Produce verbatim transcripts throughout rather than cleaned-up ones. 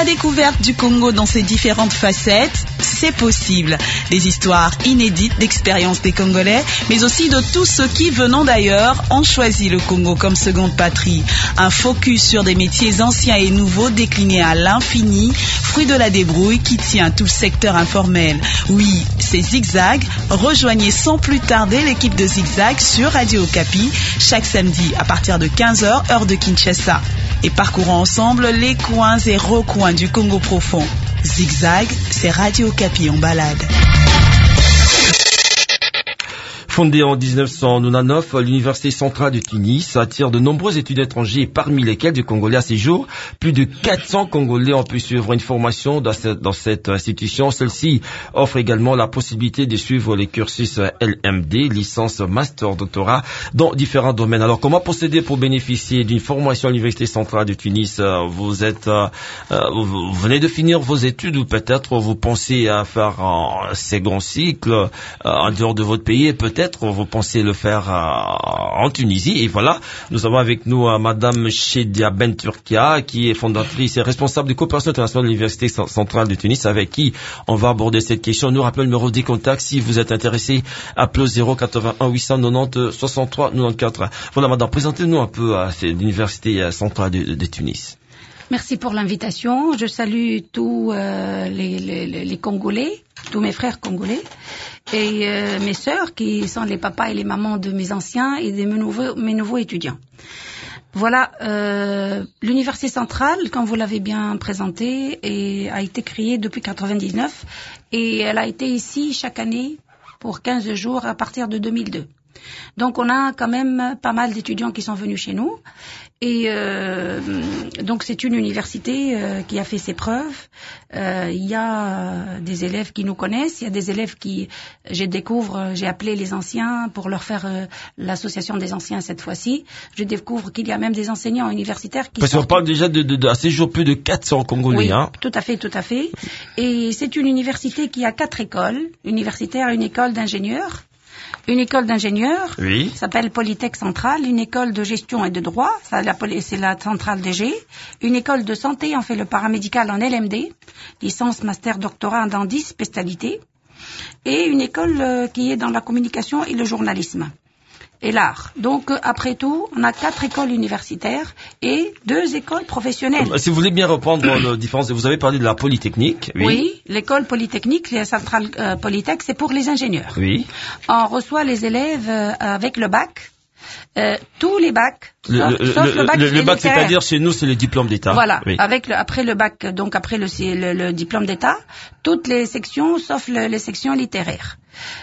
découverte du Congo dans ses différentes facettes, c'est possible. Des histoires inédites d'expériences des Congolais, mais aussi de tous ceux qui, venant d'ailleurs, ont choisi le Congo comme seconde patrie. Un focus sur des métiers anciens et nouveaux déclinés à l'infini, fruit de la débrouille qui tient tout le secteur informel. Oui, c'est Zigzag. Rejoignez sans plus tarder l'équipe de Zigzag sur Radio Okapi, chaque samedi à partir de quinze heures, heure de Kinshasa. Et parcourons ensemble les coins et recoins du Congo profond. Zigzag, c'est Radio Okapi en balade. Fondée en dix-neuf cent quatre-vingt-dix-neuf, l'Université centrale de Tunis attire de nombreux étudiants étrangers, parmi lesquels des Congolais à ces jours. Plus de quatre cents Congolais ont pu suivre une formation dans cette, dans cette institution. Celle-ci offre également la possibilité de suivre les cursus L M D, licence, master, doctorat, dans différents domaines. Alors, comment procéder pour bénéficier d'une formation à l'Université centrale de Tunis? Vous êtes, euh, vous venez de finir vos études ou peut-être vous pensez à faire un second cycle euh, en dehors de votre pays et peut-être vous pensez le faire euh, en Tunisie. Et voilà, nous avons avec nous euh, Madame Chedia Ben Turkia, qui est fondatrice et responsable de coopération internationale de l'Université centrale de Tunis, avec qui on va aborder cette question. Nous rappelons le numéro des contacts. Si vous êtes intéressé, appelez zéro quatre-vingt-un huit cent quatre-vingt-dix soixante-trois quatre-vingt-quatorze. Voilà, Madame, présentez-nous un peu à euh, l'Université centrale de, de Tunis. Merci pour l'invitation. Je salue tous euh, les, les, les Congolais, tous mes frères congolais et euh, mes sœurs qui sont les papas et les mamans de mes anciens et de mes nouveaux, mes nouveaux étudiants. Voilà, euh, l'Université centrale, comme vous l'avez bien présenté, et a été créée depuis quatre-vingt-dix-neuf et elle a été ici chaque année pour quinze jours à partir de deux mille deux. Donc on a quand même pas mal d'étudiants qui sont venus chez nous et euh, donc c'est une université euh, qui a fait ses preuves. Euh, il y a des élèves qui nous connaissent, il y a des élèves qui, je découvre, j'ai appelé les anciens pour leur faire euh, l'association des anciens cette fois-ci. Je découvre qu'il y a même des enseignants universitaires qui Parce qu'on parle déjà de, de, de à ces jours plus de quatre cents Congolais. Oui, hein. tout à fait, tout à fait. Et c'est une université qui a quatre écoles universitaires, une école d'ingénieurs, une école d'ingénieurs, oui, s'appelle Polytech Centrale, une école de gestion et de droit, ça, la, c'est la centrale D G, une école de santé, on fait le paramédical en L M D, licence, master, doctorat dans dix spécialités, et une école euh, qui est dans la communication et le journalisme et l'art. Donc, euh, après tout, on a quatre écoles universitaires et deux écoles professionnelles. Euh, si vous voulez bien reprendre la différence, vous avez parlé de la Polytechnique. Oui, oui, l'école Polytechnique, la centrale euh, Polytech, c'est pour les ingénieurs. Oui. On reçoit les élèves euh, avec le bac. Euh, tous les bacs, le, sauf, le, sauf le bac, le, le bac, littéraire. C'est-à-dire chez nous, c'est le diplôme d'État. Voilà. Oui. Avec le, après le bac, donc après le, le, le diplôme d'État, toutes les sections, sauf le, les sections littéraires.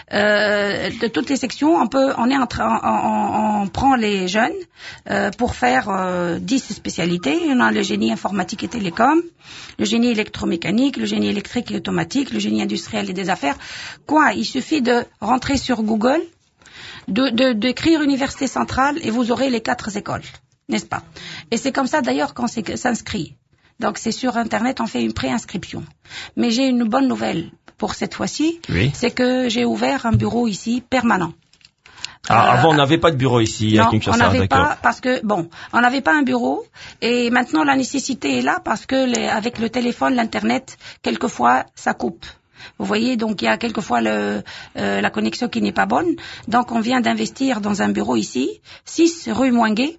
Euh, de toutes les sections, on peut, on est en train, on, on, on prend les jeunes euh, pour faire euh, dix spécialités. On a le génie informatique et télécom, le génie électromécanique, le génie électrique et automatique, le génie industriel et des affaires. Quoi, il suffit de rentrer sur Google, de, de, d'écrire Université centrale et vous aurez les quatre écoles, n'est-ce pas? Et c'est comme ça d'ailleurs qu'on s'inscrit. Donc c'est sur Internet, on fait une préinscription. Mais j'ai une bonne nouvelle pour cette fois-ci, oui, c'est que j'ai ouvert un bureau ici permanent. Ah, euh, avant, on n'avait pas de bureau ici non, à Kinshasa. On n'avait d'accord. pas parce que bon, on n'avait pas un bureau et maintenant la nécessité est là parce que les, avec le téléphone, l'internet, quelquefois ça coupe. Vous voyez, donc il y a quelquefois le, euh, la connexion qui n'est pas bonne. Donc on vient d'investir dans un bureau ici, six rue Mouingué,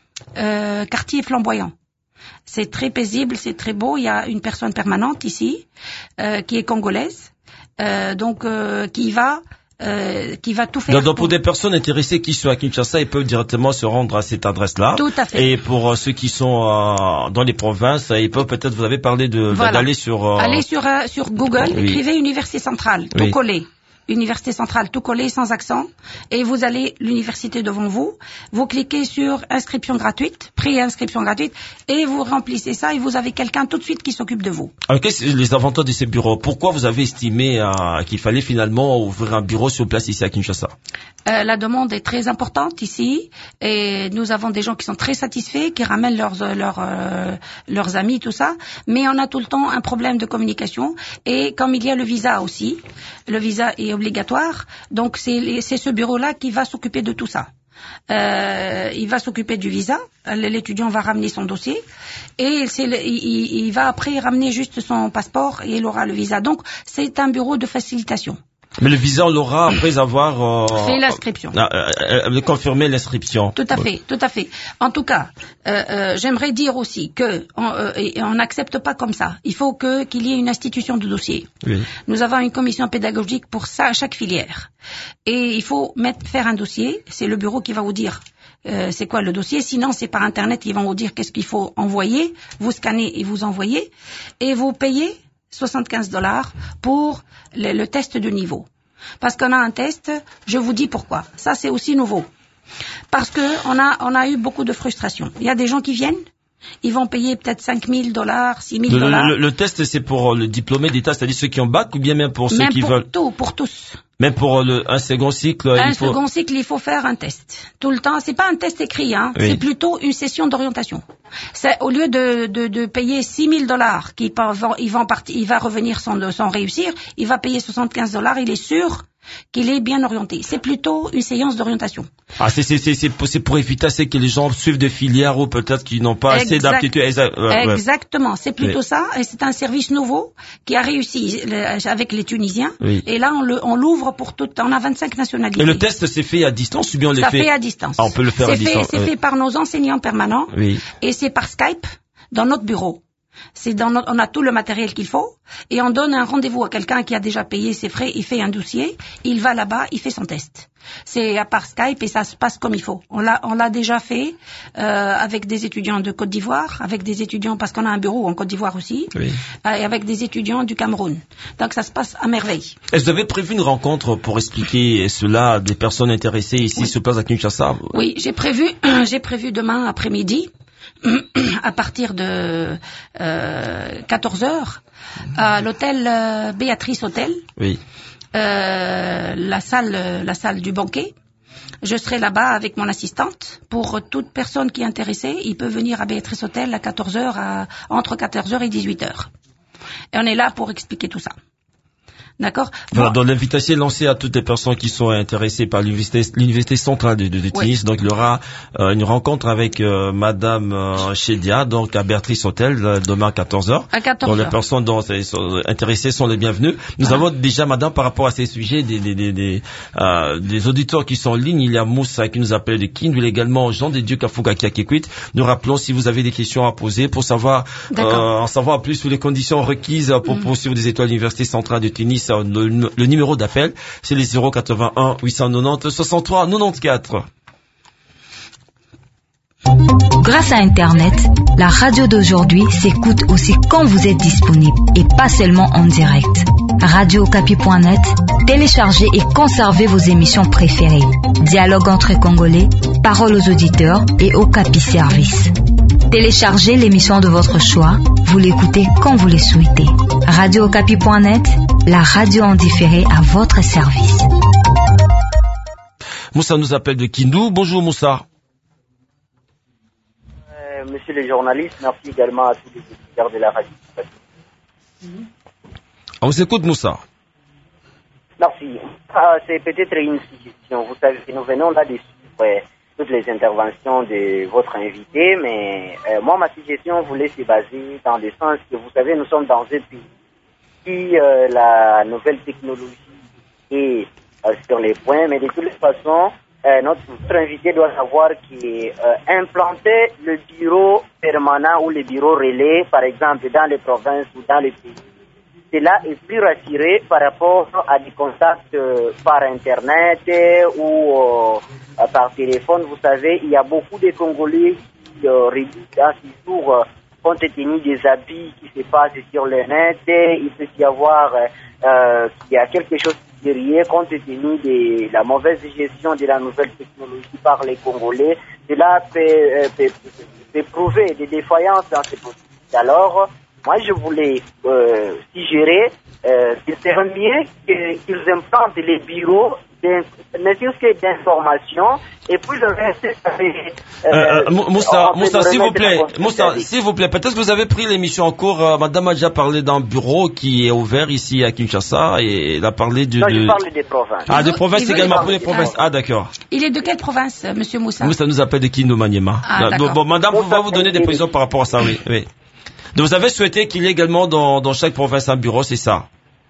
euh, quartier flamboyant. C'est très paisible, c'est très beau. Il y a une personne permanente ici, euh, qui est congolaise, euh, donc euh, qui va, euh, qui va tout faire. Donc, donc pour des personnes intéressées qui sont à Kinshasa, ils peuvent directement se rendre à cette adresse-là. Tout à fait. Et pour euh, ceux qui sont euh, dans les provinces, ils peuvent peut-être, vous avez parlé de voilà. d'aller sur. Euh... Allez sur euh, sur Google, oui, écrivez Université centrale, tout oui, collé. Université centrale, tout collé, sans accent, et vous allez l'université devant vous, vous cliquez sur inscription gratuite, pré-inscription gratuite, et vous remplissez ça, et vous avez quelqu'un tout de suite qui s'occupe de vous. Alors, quels sont les avantages de ces bureaux? Pourquoi vous avez estimé euh, qu'il fallait finalement ouvrir un bureau sur place ici à Kinshasa? Euh, la demande est très importante ici, et nous avons des gens qui sont très satisfaits, qui ramènent leurs leurs euh, leurs amis, tout ça, mais on a tout le temps un problème de communication, et comme il y a le visa aussi, le visa est obligatoire, donc c'est, c'est ce bureau-là qui va s'occuper de tout ça. euh, il va s'occuper du visa. L'étudiant va ramener son dossier et c'est le, il, il va après ramener juste son passeport et il aura le visa. Donc, c'est un bureau de facilitation. Mais le visa, on l'aura après avoir euh, fait l'inscription. Euh, euh, euh, confirmé l'inscription. Tout à fait, tout à fait. En tout cas, euh, euh, j'aimerais dire aussi que on euh, on n'accepte pas comme ça. Il faut que qu'il y ait une institution de dossier. Oui. Nous avons une commission pédagogique pour ça, chaque filière. Et il faut mettre faire un dossier. C'est le bureau qui va vous dire euh, c'est quoi le dossier. Sinon, c'est par internet qu'ils vont vous dire qu'est-ce qu'il faut envoyer. Vous scannez et vous envoyez et vous payez soixante-quinze dollars pour le, le test de niveau. Parce qu'on a un test, je vous dis pourquoi. Ça, c'est aussi nouveau. Parce que on a, on a eu beaucoup de frustration. Il y a des gens qui viennent, ils vont payer peut-être cinq mille dollars, six mille dollars. Le, le, le test, c'est pour le diplômé d'État, c'est-à-dire ceux qui ont bac ou bien même pour ceux même qui pour veulent... tout, pour tous. Même pour le, un second cycle, un il faut... second cycle, il faut faire un test. Tout le temps, c'est pas un test écrit, hein. Oui. C'est plutôt une session d'orientation. C'est au lieu de, de, de payer six mille dollars, qui il va partir, il va revenir sans, sans réussir, il va payer soixante-quinze dollars, il est sûr qu'il est bien orienté. C'est plutôt une séance d'orientation. Ah, c'est, c'est, c'est, c'est, pour, c'est pour éviter à ce que les gens suivent des filières ou peut-être qu'ils n'ont pas exact, assez d'aptitude. Exact, ouais, exactement. C'est plutôt oui. ça. Et c'est un service nouveau qui a réussi le, avec les Tunisiens. Oui. Et là, on, le, on l'ouvre pour tout. On a vingt-cinq nationalités. Et le test, c'est fait à distance ou bien on le ça fait? fait à distance. Ah, on peut le faire c'est à distance. Fait, c'est oui. fait par nos enseignants permanents. Oui. Et c'est par Skype dans notre bureau. C'est dans notre, on a tout le matériel qu'il faut et on donne un rendez-vous à quelqu'un qui a déjà payé ses frais, il fait un dossier, il va là-bas, il fait son test. C'est à part Skype et ça se passe comme il faut. On l'a, on l'a déjà fait euh, avec des étudiants de Côte d'Ivoire, avec des étudiants parce qu'on a un bureau en Côte d'Ivoire aussi, oui. euh, et avec des étudiants du Cameroun. Donc ça se passe à merveille. Est-ce que vous avez prévu une rencontre pour expliquer cela à des personnes intéressées ici oui. sur place à Kinshasa? Oui, j'ai prévu, j'ai prévu demain après-midi. À partir de euh, quatorze heures à l'hôtel euh, Béatrice Hôtel, oui. euh, la salle, la salle du banquet. Je serai là-bas avec mon assistante. Pour toute personne qui est intéressée, il peut venir à Béatrice Hôtel à quatorze heures, à, entre quatorze heures et dix-huit heures. Et on est là pour expliquer tout ça. D'accord. Voilà, donc l'invitation est lancée à toutes les personnes qui sont intéressées par l'université, l'université centrale de, de, de Tunis. Oui. Donc il y aura euh, une rencontre avec euh, Madame euh, Chedia, donc à Béatrice Hôtel, euh, demain à quatorze heures. À quatorze heures. Donc les personnes dont, sont intéressées sont les bienvenues. Nous voilà. avons déjà, Madame, par rapport à ces sujets, des, des, des, des, euh, des auditeurs qui sont en ligne. Il y a Moussa qui nous appelle de Kindu, également Jean de Dieu Kafouka qui a Kikwit. Nous rappelons si vous avez des questions à poser pour savoir, euh, en savoir plus sur les conditions requises pour mmh. poursuivre des étoiles de l'université centrale de Tunis. Le, le numéro d'appel, c'est les zéro quatre-vingt-un huit cent quatre-vingt-dix soixante-trois quatre-vingt-quatorze. Grâce à Internet, la radio d'aujourd'hui s'écoute aussi quand vous êtes disponible et pas seulement en direct. radio okapi point net, téléchargez et conservez vos émissions préférées. Dialogue entre Congolais, paroles aux auditeurs et Okapi Service. Téléchargez l'émission de votre choix, vous l'écoutez quand vous le souhaitez. radio okapi point net, la radio en différé à votre service. Moussa nous appelle de Kindu. Bonjour Moussa. Euh, monsieur le journaliste, merci également à tous les auditeurs de la radio. Mm-hmm. On vous écoute Moussa. Merci. Ah, c'est peut-être une suggestion. Vous savez, nous venons là de suivre toutes les interventions de votre invité, mais euh, moi, ma suggestion voulait se baser dans le sens que, vous savez, nous sommes dans un pays qui, euh, la nouvelle technologie est euh, sur les points, mais de toutes les façons, euh, notre, notre invité doit savoir qu'implanter euh, le bureau permanent ou le bureau relais, par exemple, dans les provinces ou dans les pays, cela est plus rassuré par rapport à des contacts euh, par Internet ou euh, par téléphone. Vous savez, il y a beaucoup de Congolais qui euh, réduisent à ce jour, euh, compte tenu des habits qui se passent sur le net. Il peut y avoir euh, qu'il y a quelque chose derrière, compte tenu de la mauvaise gestion de la nouvelle technologie par les Congolais. Cela peut, euh, peut, peut prouver des défaillances dans ces processus. Alors, moi, je voulais euh, suggérer euh, qu'il serait mieux qu'ils implantent les bureaux ne fût-ce que d'informations, et puis le reste, ça fait... Euh, euh, Moussa, Moussa, s'il vous plaît, Moussa, s'il vous plaît, peut-être que vous avez pris l'émission en cours. Euh, Madame a déjà parlé d'un bureau qui est ouvert ici à Kinshasa et elle a parlé de... Non, de... je parle des provinces. Ah, des provinces il également, veut... pour les provinces. Ah, d'accord. Il est de quelle province, Monsieur Moussa? Moussa nous appelle de Kindu Maniema. Ah, bon, bon, Madame, on va vous donner des précisions par rapport à ça, oui, oui. Donc, vous avez souhaité qu'il y ait également dans, dans chaque province un bureau, c'est ça?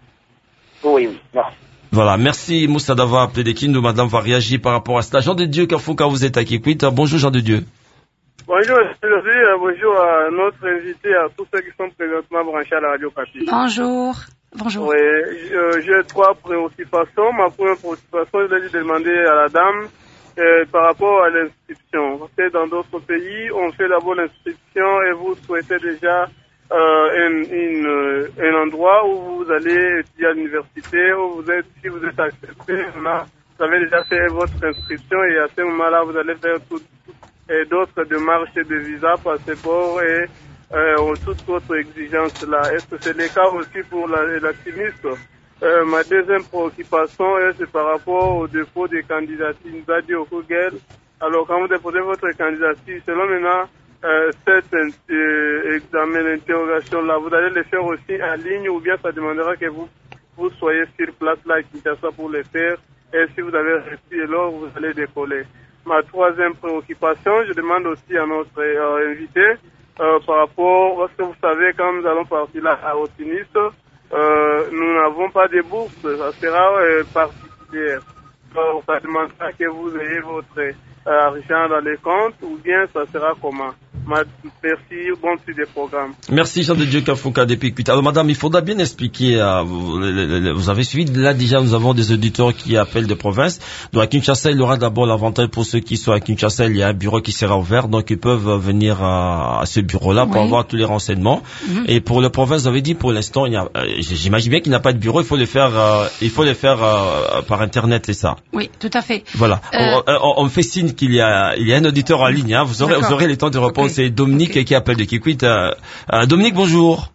Oui, oui, non. Voilà, merci Moussa d'avoir appelé des Kindu. Madame va réagir par rapport à cela. Jean de Dieu Kafouka, vous êtes à Kikwit. Bonjour Jean de Dieu. Bonjour, euh, bonjour à notre invité, à tous ceux qui sont présentement branchés à la radio Papi. Bonjour. Bonjour. Oui, euh, j'ai trois préoccupations. Ma première préoccupation, je l'ai demandé à la dame euh, par rapport à l'inscription. Parce que dans d'autres pays, on fait d'abord l'inscription et vous souhaitez déjà euh, une, une, un endroit où vous allez étudier à l'université, où vous êtes, si vous êtes accepté, vous avez déjà fait votre inscription et à ce moment-là, vous allez faire tout, et d'autres démarches de visa, passeport et euh, toutes autres exigences là. Est-ce que c'est le cas aussi pour la, la Tunis? euh, Ma deuxième préoccupation, c'est par rapport au dépôt des candidatures. Nous a dit au Google, alors quand vous déposez votre candidature, selon maintenant euh, cet euh, examen d'interrogation là, vous allez le faire aussi en ligne ou bien ça demandera que vous, vous soyez sur place là à Kinshasa pour le faire, et si vous avez réussi, alors vous allez décoller. Ma troisième préoccupation, je demande aussi à notre euh, invité euh, par rapport, parce que vous savez, quand nous allons partir là à Tunis, euh, nous n'avons pas de bourse, ça sera euh, particulier. Donc, ça demandera que vous ayez votre euh, argent dans les comptes ou bien ça sera comment? Merci, bon suivi des programmes. Merci Jean de Dieu Kafouka depuis Kuita. Alors madame, il faudra bien expliquer, euh, vous, vous avez suivi, là déjà nous avons des auditeurs qui appellent de province. Donc à Kinshasa, il y aura d'abord l'avantage pour ceux qui sont à Kinshasa, il y a un bureau qui sera ouvert, donc ils peuvent venir à, à ce bureau-là pour oui. avoir tous les renseignements. Mm-hmm. Et pour les provinces, vous avez dit pour l'instant, il y a, euh, j'imagine bien qu'il n'y a pas de bureau, il faut le faire, euh, il faut le faire euh, par internet, c'est ça? Oui, tout à fait. Voilà. Euh... On, on, on fait signe qu'il y a, il y a un auditeur en ligne, hein. Vous aurez, vous aurez le temps de répondre. Okay. C'est Dominique okay. qui appelle de Kikwit. Euh, euh, Dominique, bonjour.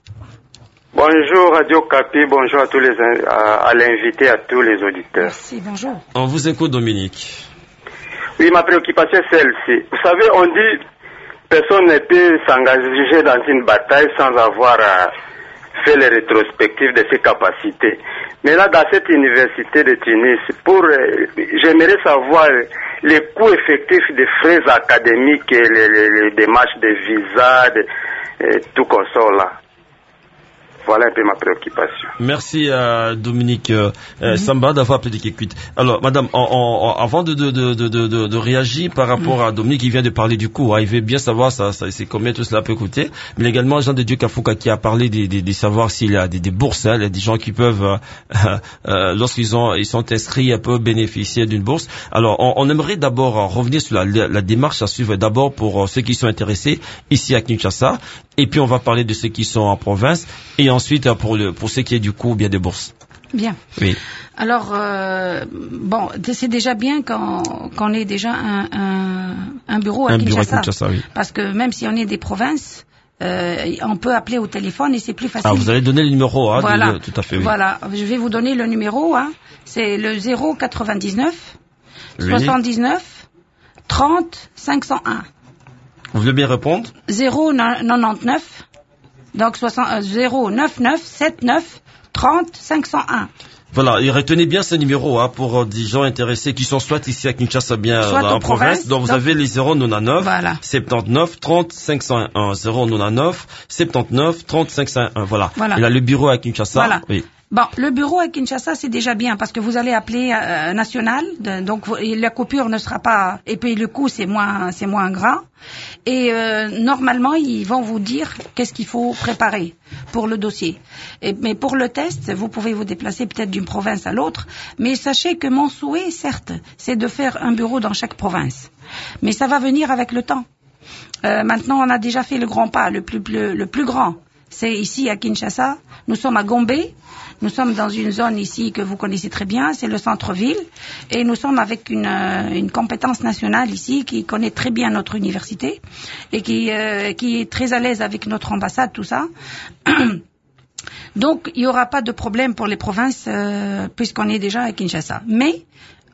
Bonjour Radio Capi, bonjour à tous les à, à l'invité, à tous les auditeurs. Merci, bonjour. On vous écoute, Dominique. Oui, ma préoccupation est celle-ci. Vous savez, on dit personne ne peut s'engager dans une bataille sans avoir euh, fait les rétrospectives de ses capacités. Mais là, dans cette université de Tunis, pour, euh, j'aimerais savoir euh, les coûts effectifs des frais académiques et les, les, les démarches de visa, de, euh, tout comme ça là. Voilà un peu ma préoccupation. Merci à Dominique euh, mm-hmm. Samba d'avoir appelé Kikwit. Alors, madame, on, on, avant de, de, de, de, de, de réagir par rapport mm-hmm. à Dominique, il vient de parler du coût. Hein, il veut bien savoir ça, ça, c'est combien tout cela peut coûter. Mais également, Jean de Dieu Kafouka qui a parlé de, de, de savoir s'il y a des, des bourses. Hein, il y a des gens qui peuvent, euh, euh, lorsqu'ils ont, ils sont inscrits, peuvent bénéficier d'une bourse. Alors, on, on aimerait d'abord revenir sur la, la, la démarche à suivre d'abord pour ceux qui sont intéressés ici à Kinshasa. Et puis, on va parler de ceux qui sont en province. Et ensuite, pour, le, pour ce qui est du coût, bien des bourses. Bien. Oui. Alors, euh, bon, c'est déjà bien qu'on qu'on ait déjà un, un, un bureau à un Kinshasa. Bureau à Kinshasa, oui. Parce que même si on est des provinces, euh, on peut appeler au téléphone et c'est plus facile. Ah, vous allez donner le numéro, hein, voilà. de, tout à fait, oui. Voilà, je vais vous donner le numéro, hein. C'est le zéro quatre-vingt-dix-neuf oui. soixante-dix-neuf trente cinq cent un. Vous voulez bien répondre? zéro quatre-vingt-dix-neuf Donc, zéro neuf neuf sept neuf trente cinq cent un. Voilà, et retenez bien ce numéro hein, pour euh, des gens intéressés qui sont soit ici à Kinshasa, bien soit euh, en province. province. Donc, vous donc, avez les zéro quatre-vingt-dix-neuf voilà. soixante-dix-neuf trente cinq cent un. zéro quatre-vingt-dix-neuf soixante-dix-neuf trente cinq cent un. Voilà. voilà. Il a le bureau à Kinshasa. Voilà. Oui. Bon, le bureau à Kinshasa, c'est déjà bien parce que vous allez appeler euh, national, de, donc et la coupure ne sera pas, et puis le coût c'est moins, c'est moins gras. Et euh, normalement, ils vont vous dire qu'est-ce qu'il faut préparer pour le dossier. Et, mais pour le test, vous pouvez vous déplacer peut-être d'une province à l'autre. Mais sachez que mon souhait, certes, c'est de faire un bureau dans chaque province. Mais ça va venir avec le temps. Euh, maintenant, on a déjà fait le grand pas, le plus, le, le plus grand. C'est ici à Kinshasa. Nous sommes à Gombe. Nous sommes dans une zone ici que vous connaissez très bien, c'est le centre-ville. Et nous sommes avec une, euh, une compétence nationale ici qui connaît très bien notre université et qui, euh, qui est très à l'aise avec notre ambassade, tout ça. Donc, il n'y aura pas de problème pour les provinces euh, puisqu'on est déjà à Kinshasa. Mais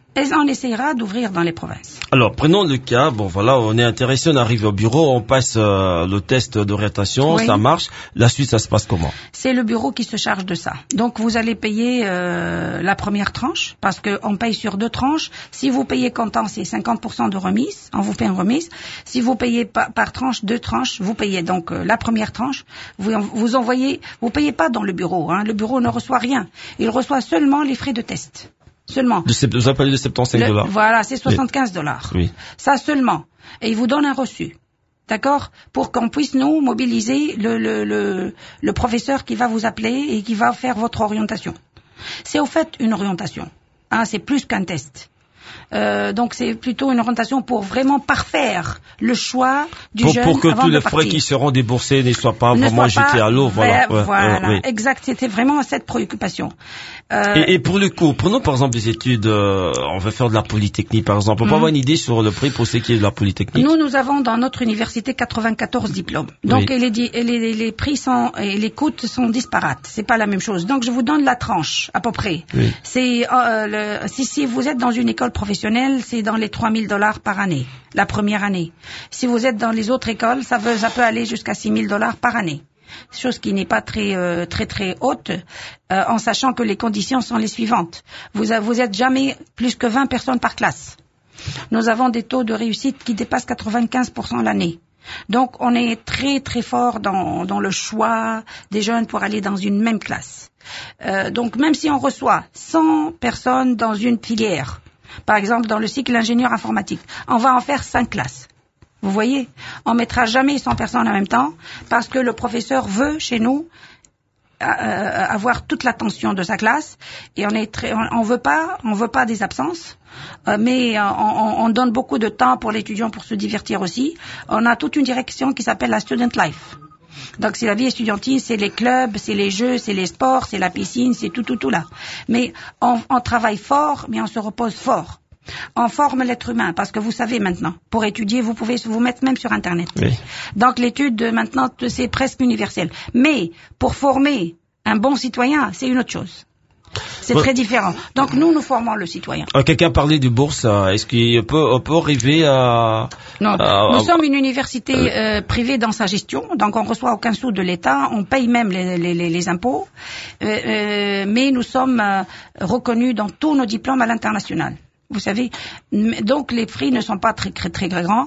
Et on essaiera d'ouvrir dans les provinces. Alors, prenons le cas, bon voilà, on est intéressé, on arrive au bureau, on passe euh, le test d'orientation, oui. Ça marche. La suite, ça se passe comment? C'est le bureau qui se charge de ça. Donc, vous allez payer euh, la première tranche, parce qu'on paye sur deux tranches. Si vous payez comptant, c'est cinquante pour cent de remise, on vous fait une remise. Si vous payez par, par tranche, deux tranches, vous payez donc euh, la première tranche. Vous, vous envoyez, vous payez pas dans le bureau, hein. Le bureau ne reçoit rien. Il reçoit seulement les frais de test. Seulement. De, vous avez parlé de soixante-quinze dollars. Voilà, c'est soixante-quinze dollars. Oui. Ça seulement. Et il vous donne un reçu. D'accord? Pour qu'on puisse nous mobiliser le, le, le, le professeur qui va vous appeler et qui va faire votre orientation. C'est au fait une orientation. Hein, c'est plus qu'un test. Euh, donc c'est plutôt une orientation pour vraiment parfaire le choix du pour, jeune pour que avant tous de les partir. frais qui seront déboursés ne soient pas ne vraiment soient jetés pas, à l'eau. Voilà, ouais, voilà. Ouais, oui. Exact. C'était vraiment cette préoccupation. Euh, et, et pour le cours, prenons par exemple des études, euh, on veut faire de la polytechnique par exemple. On peut mm. avoir une idée sur le prix pour ce qui est de la polytechnique? Nous, nous avons dans notre université quatre-vingt-quatorze diplômes. Donc oui. et les, et les, les prix sont, et les coûts sont disparates. C'est pas la même chose. Donc je vous donne la tranche à peu près. Oui. C'est euh, le, si, si vous êtes dans une école professionnelle, c'est dans les trois mille dollars par année, la première année. Si vous êtes dans les autres écoles, ça, veut, ça peut aller jusqu'à six mille dollars par année. Chose qui n'est pas très euh, très très haute, euh, en sachant que les conditions sont les suivantes. Vous vous êtes jamais plus que vingt personnes par classe. Nous avons des taux de réussite qui dépassent quatre-vingt-quinze pour cent l'année. Donc on est très très fort dans dans le choix des jeunes pour aller dans une même classe. Euh, donc même si on reçoit cent personnes dans une filière, par exemple dans le cycle ingénieur informatique, on va en faire cinq classes. Vous voyez, on mettra jamais cent personnes en même temps parce que le professeur veut chez nous euh, avoir toute l'attention de sa classe et on est très, on, on veut pas, on veut pas des absences, euh, mais euh, on, on donne beaucoup de temps pour l'étudiant pour se divertir aussi. On a toute une direction qui s'appelle la Student Life. Donc c'est la vie estudiantine, c'est les clubs, c'est les jeux, c'est les sports, c'est la piscine, c'est tout tout tout là. Mais on, on travaille fort, mais on se repose fort. On forme l'être humain, parce que vous savez maintenant, pour étudier, vous pouvez vous mettre même sur Internet. Oui. Donc l'étude, maintenant, c'est presque universel. Mais pour former un bon citoyen, c'est une autre chose. C'est bon. Très différent. Donc nous, nous formons le citoyen. Euh, quelqu'un parlait de bourse. Est-ce qu'on peut, on peut arriver à... Non, à, nous à... sommes une université euh, privée dans sa gestion, donc on reçoit aucun sou de l'État, on paye même les, les, les, les impôts, euh, euh, mais nous sommes euh, reconnus dans tous nos diplômes à l'international. Vous savez, donc les prix ne sont pas très très très grands.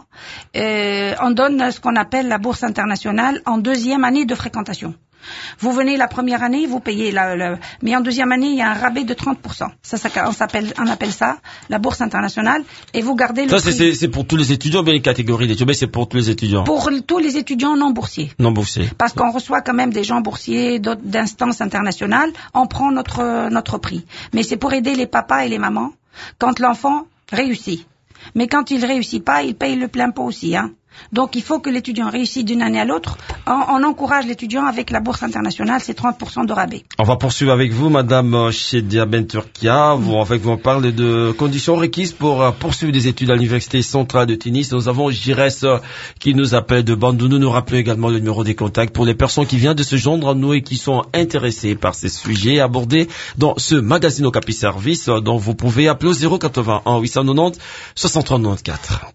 Euh, on donne ce qu'on appelle la bourse internationale en deuxième année de fréquentation. Vous venez la première année, vous payez la, la mais en deuxième année il y a un rabais de trente pour cent. Ça, ça on s'appelle, on appelle ça la bourse internationale et vous gardez le ça, prix. Ça c'est, c'est pour tous les étudiants, bien les catégories d'étudiants, mais c'est pour tous les étudiants. Pour tous les étudiants non boursiers. Non boursiers. Parce qu'on reçoit quand même des gens boursiers d'autres, d'instances internationales, on prend notre notre prix. Mais c'est pour aider les papas et les mamans quand l'enfant réussit. Mais quand il réussit pas, il paye le plein pot aussi, hein. Donc il faut que l'étudiant réussisse d'une année à l'autre. On, on encourage l'étudiant avec la bourse internationale, c'est trente pour cent de rabais. On va poursuivre avec vous, Madame Chedia Benturkia. Vous, en fait, vous parlez de conditions requises pour poursuivre des études à l'Université centrale de Tunis. Nous avons Jires qui nous appelle de Bandounou. Nous rappelons également le numéro des contacts pour les personnes qui viennent de se joindre à nous et qui sont intéressées par ces sujets abordés dans ce magazine Okapi Service, dont vous pouvez appeler au zéro quatre-vingt-un huit cent quatre-vingt-dix soixante-trois quatre-vingt-quatorze.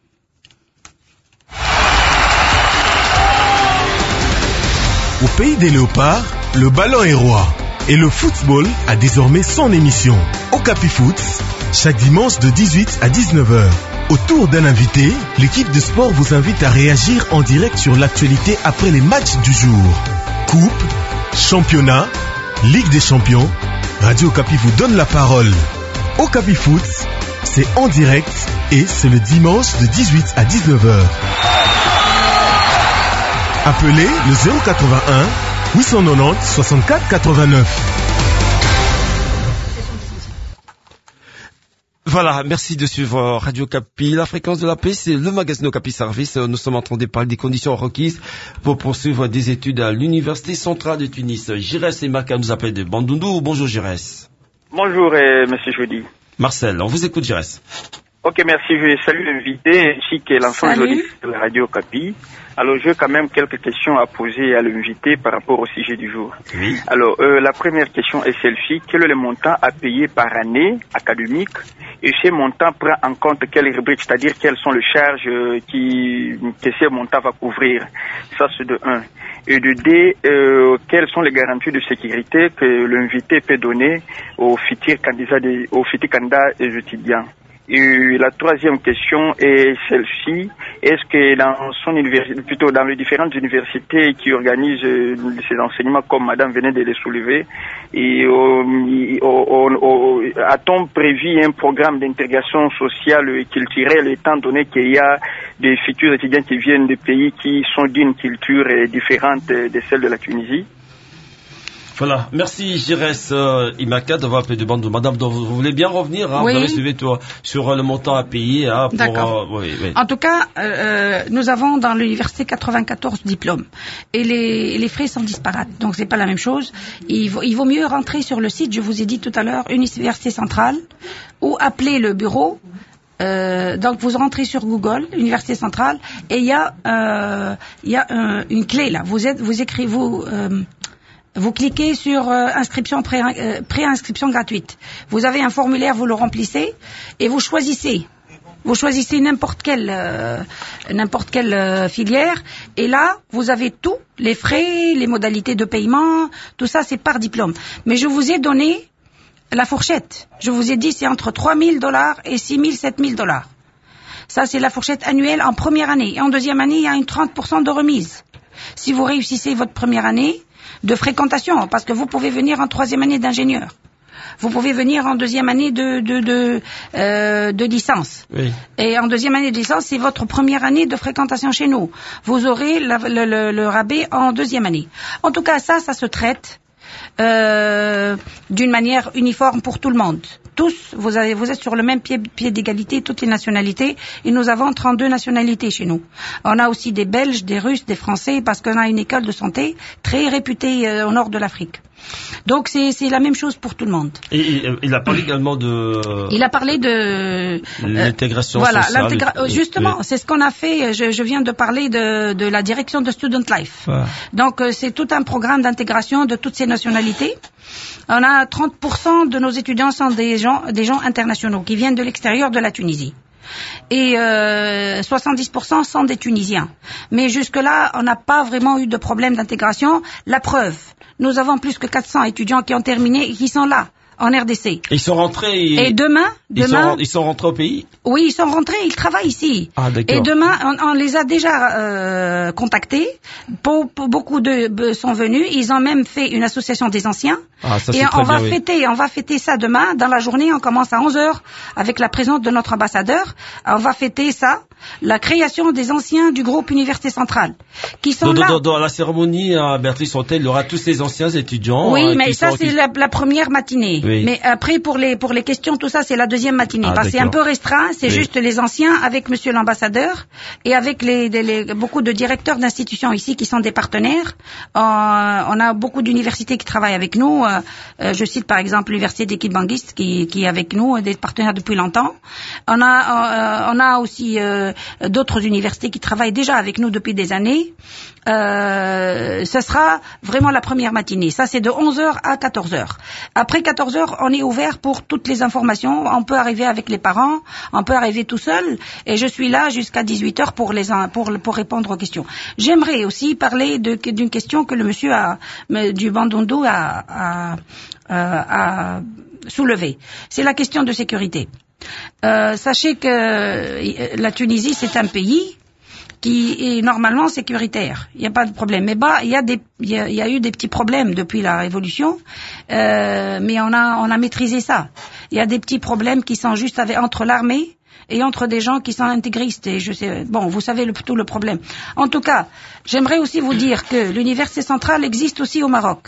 Au pays des léopards, le ballon est roi. Et le football a désormais son émission. Okapi Foot, chaque dimanche de dix-huit à dix-neuf heures. Autour d'un invité, l'équipe de sport vous invite à réagir en direct sur l'actualité après les matchs du jour. Coupe, championnat, Ligue des champions. Radio Okapi vous donne la parole. Okapi Foot, c'est en direct et c'est le dimanche de dix-huit à dix-neuf heures. Appelez le zéro quatre-vingt-un huit cent quatre-vingt-dix soixante-quatre quatre-vingt-neuf. Voilà, merci de suivre Radio Okapi. La fréquence de la paix, c'est le magazine Okapi Service. Nous sommes en train de parler des conditions requises pour poursuivre des études à l'Université centrale de Tunis. Jires et Maka nous appellent de Bandundu. Bonjour Jires. Bonjour, euh, Monsieur Jody. Marcel, on vous écoute Jires. Ok, merci. Je salue l'invité ainsi que l'ensemble de la radio Capi. Alors, j'ai quand même quelques questions à poser à l'invité par rapport au sujet du jour. Oui. Alors, euh, la première question est celle-ci. Quel est le montant à payer par année académique? Et ce montant prend en compte quelle rubrique, c'est-à-dire quelles sont les charges euh, qui, que ce montant va couvrir? Ça, c'est de un. Et de deux, euh, quelles sont les garanties de sécurité que l'invité peut donner aux futurs candidats, des, aux futurs candidats et étudiants? Et la troisième question est celle-ci. Est-ce que dans son université, plutôt dans les différentes universités qui organisent euh, ces enseignements, comme Madame venait de les soulever, et, euh, on, on, a-t-on prévu un programme d'intégration sociale et culturelle, étant donné qu'il y a des futurs étudiants qui viennent de pays qui sont d'une culture différente de celle de la Tunisie? Voilà, merci Jérès euh, Imaka d'avoir appelé de bande. Madame, donc, vous voulez bien revenir, hein, oui. Vous avez suivi toi, sur euh, le montant à payer. Hein, pour, D'accord. Euh, oui, oui. En tout cas, euh, nous avons dans l'université quatre-vingt-quatorze diplômes et les, les frais sont disparates, donc c'est pas la même chose. Il vaut, il vaut mieux rentrer sur le site, je vous ai dit tout à l'heure, Université Centrale, ou appeler le bureau. Euh, donc vous rentrez sur Google, Université Centrale, et il y a, euh, il y a euh, une clé là. Vous êtes, vous écrivez, vous euh, Vous cliquez sur euh, inscription pré, euh, pré-inscription gratuite. Vous avez un formulaire, vous le remplissez et vous choisissez. Vous choisissez n'importe quelle euh, n'importe quelle euh, filière et là vous avez tout, les frais, les modalités de paiement, tout ça c'est par diplôme. Mais je vous ai donné la fourchette. Je vous ai dit c'est entre trois mille dollars et six mille, sept mille dollars. Ça c'est la fourchette annuelle en première année et en deuxième année il y a une trente pour cent de remise. Si vous réussissez votre première année de fréquentation, parce que vous pouvez venir en troisième année d'ingénieur. Vous pouvez venir en deuxième année de de de, euh, de licence. Oui. Et en deuxième année de licence, c'est votre première année de fréquentation chez nous. Vous aurez la, le, le, le rabais en deuxième année. En tout cas, ça, ça se traite euh, d'une manière uniforme pour tout le monde. Tous, vous, avez, vous êtes sur le même pied, pied d'égalité, toutes les nationalités, et nous avons trente-deux nationalités chez nous. On a aussi des Belges, des Russes, des Français, parce qu'on a une école de santé très réputée euh, au nord de l'Afrique. Donc c'est, c'est la même chose pour tout le monde. Et, et il a parlé également de... Il a parlé de... l'intégration euh, voilà, sociale. L'intégra- justement, oui. C'est ce qu'on a fait. Je, je viens de parler de, de la direction de Student Life. Ah. Donc euh, c'est tout un programme d'intégration de toutes ces nationalités. On a trente pour cent de nos étudiants sont des gens, des gens internationaux qui viennent de l'extérieur de la Tunisie. Et euh, soixante-dix pour cent sont des Tunisiens. Mais jusque-là, on n'a pas vraiment eu de problème d'intégration. La preuve, nous avons plus que quatre cents étudiants qui ont terminé et qui sont là, en R D C. Ils sont rentrés... Et, et demain... Ils, demain sont, ils sont rentrés au pays? Oui, ils sont rentrés, ils travaillent ici. Ah, d'accord. Et demain, on, on les a déjà euh, contactés. Pour, pour beaucoup de, de sont venus. Ils ont même fait une association des anciens. Ah, ça, et c'est on très va bien, fêter, oui. on va fêter ça demain. Dans la journée, on commence à onze heures avec la présence de notre ambassadeur. On va fêter ça, la création des anciens du groupe Université Centrale, qui sont dans, là. Dans, dans la cérémonie à Béatrice Hôtel, il y aura tous ces anciens étudiants. Oui, euh, mais ça sont, c'est qui... la, la première matinée. Oui. Mais après pour les pour les questions, tout ça c'est la deuxième matinée. Ah, parce que c'est un peu restreint. C'est oui. juste les anciens avec Monsieur l'ambassadeur et avec les, les, les beaucoup de directeurs d'institutions ici qui sont des partenaires. Euh, on a beaucoup d'universités qui travaillent avec nous. Euh, euh, je cite par exemple l'université d'Equibanguiste qui qui est avec nous, des partenaires depuis longtemps. On a euh, on a aussi euh, d'autres universités qui travaillent déjà avec nous depuis des années. Euh, ce sera vraiment la première matinée. Ça, c'est de onze heures à quatorze heures. Après quatorze heures, on est ouvert pour toutes les informations. On peut arriver avec les parents, on peut arriver tout seul. Et je suis là jusqu'à dix-huit heures pour les pour pour répondre aux questions. J'aimerais aussi parler de, d'une question que le monsieur a, du Bandundu a, a, a, a soulevée. C'est la question de sécurité. Euh, sachez que la Tunisie, c'est un pays qui est normalement sécuritaire. Il n'y a pas de problème. Mais bah, il y a des, il y a, il y a eu des petits problèmes depuis la révolution, euh, mais on a, on a maîtrisé ça. Il y a des petits problèmes qui sont juste avec, entre l'armée et entre des gens qui sont intégristes. Et je sais, bon, vous savez le, tout le problème. En tout cas, j'aimerais aussi vous dire que l'université centrale existe aussi au Maroc.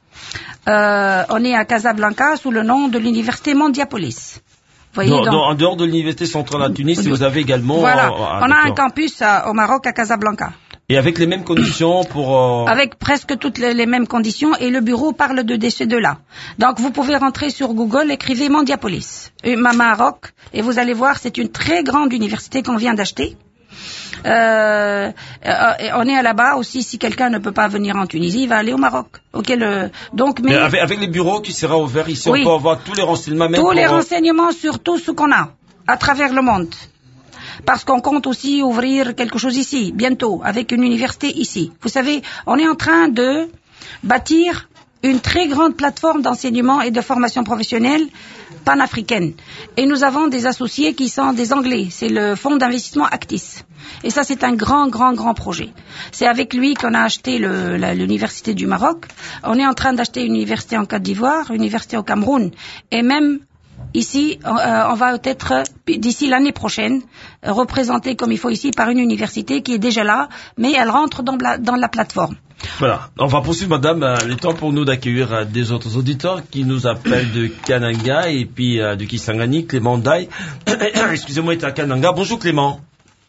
Euh, on est à Casablanca sous le nom de l'université Mondiapolis. Voyez, non, donc, non, en dehors de l'université centrale à Tunis, vous avez également... Voilà, ah, on a un campus à, au Maroc à Casablanca. Et avec les mêmes conditions pour... Euh... Avec presque toutes les, les mêmes conditions, et le bureau parle de, de ces deux-là. Donc vous pouvez rentrer sur Google, écrivez Mondiapolis, Maroc, et vous allez voir, c'est une très grande université qu'on vient d'acheter. Euh, on est là-bas aussi, si quelqu'un ne peut pas venir en Tunisie, il va aller au Maroc. Okay, le, donc, mais, mais avec, avec les bureaux qui sera ouverts ici, oui, on peut avoir tous les renseignements. Même tous pour... les renseignements sur tout ce qu'on a, à travers le monde. Parce qu'on compte aussi ouvrir quelque chose ici, bientôt, avec une université ici. Vous savez, on est en train de bâtir une très grande plateforme d'enseignement et de formation professionnelle panafricaine. Et nous avons des associés qui sont des Anglais. C'est le fonds d'investissement Actis. Et ça, c'est un grand, grand, grand projet. C'est avec lui qu'on a acheté le, la, l'université du Maroc. On est en train d'acheter une université en Côte d'Ivoire, une université au Cameroun, et même ici, euh, on va être, d'ici l'année prochaine, euh, représenté comme il faut ici par une université qui est déjà là, mais elle rentre dans la, dans la plateforme. Voilà, on va poursuivre, madame. Euh, le temps pour nous d'accueillir euh, des autres auditeurs qui nous appellent de Kananga et puis euh, de Kisangani, Clément Daï. Excusez-moi, est à Kananga. Bonjour Clément.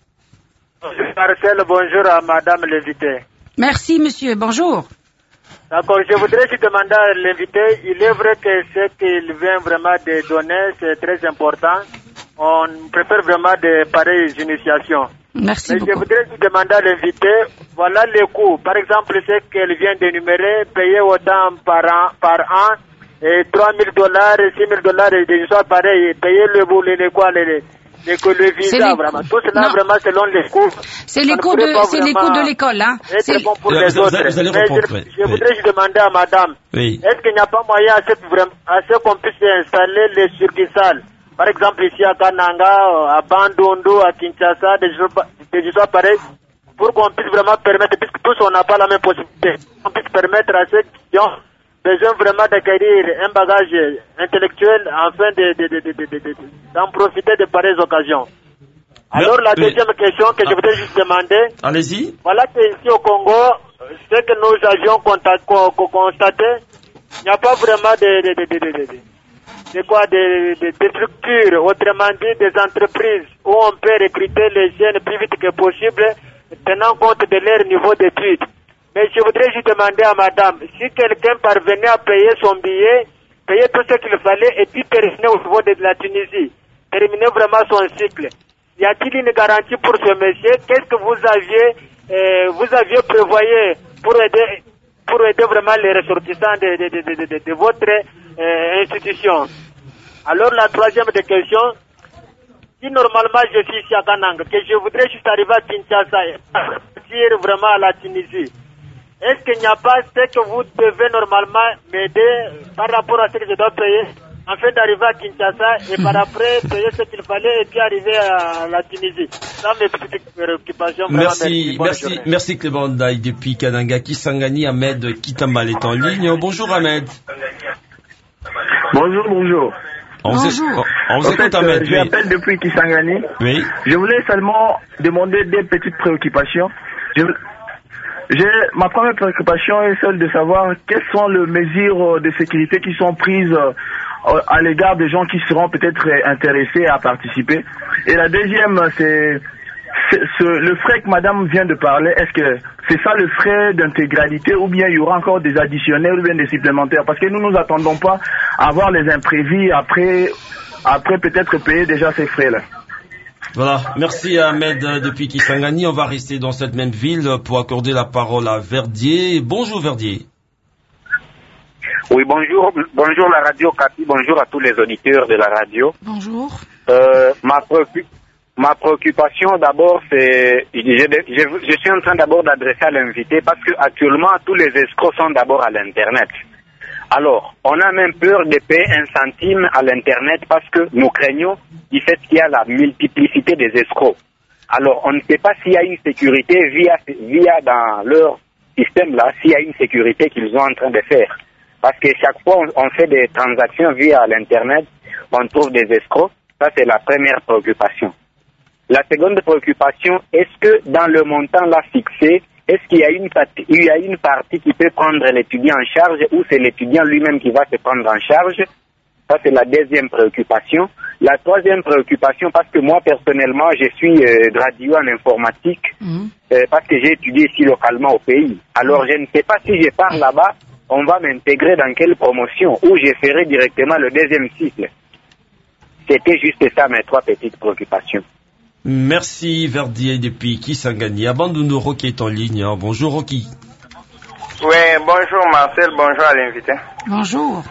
Bonjour Marcel, bonjour à madame l'invité. Merci monsieur, bonjour. D'accord, je voudrais juste demander à l'invité, il est vrai que ce qu'il vient vraiment de donner, c'est très important. On préfère vraiment de pareilles initiations. Merci Mais beaucoup. je voudrais juste demander à l'invité, voilà les coûts. Par exemple, ce qu'elle vient d'énumérer, payer autant par an, par an, et trois mille dollars, six mille dollars, et des choses pareilles, payer le bout, les quoi, les... Les, le visa, les... vraiment. Tout cela, non. Vraiment, selon les cours. C'est les cours de, c'est les cours de l'école, hein. C'est bon pour les vous, autres. Vous allez Mais répondre, je, oui. je voudrais juste demander à madame. Oui. Est-ce qu'il n'y a pas moyen à ce qu'on puisse installer les succursales? Par exemple, ici à Kananga, à Bandundu, à Kinshasa, des choses, des choses pareilles, pour qu'on puisse vraiment permettre, puisque tous on n'a pas la même possibilité, qu'on puisse permettre à ceux qui ont besoin vraiment d'acquérir un bagage intellectuel afin de, de, de, de, de, de, de, d'en profiter de pareilles occasions. Alors la deuxième oui. question que je voudrais juste demander. Allez-y. Voilà que ici au Congo, ce que nous avions constaté, il n'y a pas vraiment de, de, de, de, de, de, de quoi, de, de, de structures, autrement dit des entreprises où on peut recruter les jeunes plus vite que possible, tenant compte de leur niveau d'études. Mais je voudrais juste demander à madame, si quelqu'un parvenait à payer son billet, payer tout ce qu'il fallait et puis terminer au niveau de la Tunisie, terminer vraiment son cycle, y a-t-il une garantie pour ce monsieur? Qu'est-ce que vous aviez, euh, vous aviez prévoyé pour aider, pour aider vraiment les ressortissants de, de, de, de, de, de votre euh, institution? Alors la troisième des questions, si normalement je suis ici à Kananga, que je voudrais juste arriver à Kinshasa et partir vraiment à la Tunisie, est-ce qu'il n'y a pas ce que vous devez normalement m'aider par rapport à ce que je dois payer afin d'arriver à Kinshasa et par après payer ce qu'il fallait et puis arriver à la Tunisie? Ça, mes petites préoccupations. Merci, merci, merci, merci Clément Daï depuis Kananga. Kisangani, Ahmed Kitambal est en ligne. Bonjour Ahmed. Bonjour, bonjour. On vous, bonjour. On vous en écoute fait, Ahmed. Euh, je m'appelle oui. depuis Kisangani. Oui. Je voulais seulement demander des petites préoccupations. Je... J'ai, ma première préoccupation est celle de savoir quelles sont les mesures de sécurité qui sont prises à l'égard des gens qui seront peut-être intéressés à participer. Et la deuxième, c'est, c'est ce, le frais que madame vient de parler. Est-ce que c'est ça le frais d'intégralité ou bien il y aura encore des additionnels ou bien des supplémentaires? Parce que nous nous attendons pas à avoir les imprévus après, après peut-être payer déjà ces frais-là. Voilà, merci Ahmed depuis Kisangani. On va rester dans cette même ville pour accorder la parole à Verdier. Bonjour Verdier. Oui, bonjour, bonjour la radio Capi, bonjour à tous les auditeurs de la radio. Bonjour. Euh, ma, préoccup... ma préoccupation d'abord, c'est, je, je, je suis en train d'abord d'adresser à l'invité parce que actuellement tous les escrocs sont d'abord à l'internet. Alors, on a même peur de payer un centime à l'internet parce que nous craignons du fait qu'il y a la multiplicité des escrocs. Alors, on ne sait pas s'il y a une sécurité via, via dans leur système là, s'il y a une sécurité qu'ils sont en train de faire. Parce que chaque fois on, on fait des transactions via l'internet, on trouve des escrocs. Ça, c'est la première préoccupation. La seconde préoccupation, est-ce que dans le montant là fixé, est-ce qu'il y a une partie, il y a une partie qui peut prendre l'étudiant en charge ou c'est l'étudiant lui-même qui va se prendre en charge? Ça, c'est la deuxième préoccupation. La troisième préoccupation, parce que moi, personnellement, je suis euh, gradué en informatique, mmh. euh, parce que j'ai étudié ici localement au pays. Alors, je ne sais pas si je pars là-bas, on va m'intégrer dans quelle promotion, ou je ferai directement le deuxième cycle. C'était juste ça, mes trois petites préoccupations. Merci, Verdier, depuis Kisangani. Abandonne Rocky est en ligne. Bonjour, Rocky. Oui, bonjour, Marcel. Bonjour à l'invité. Bonjour.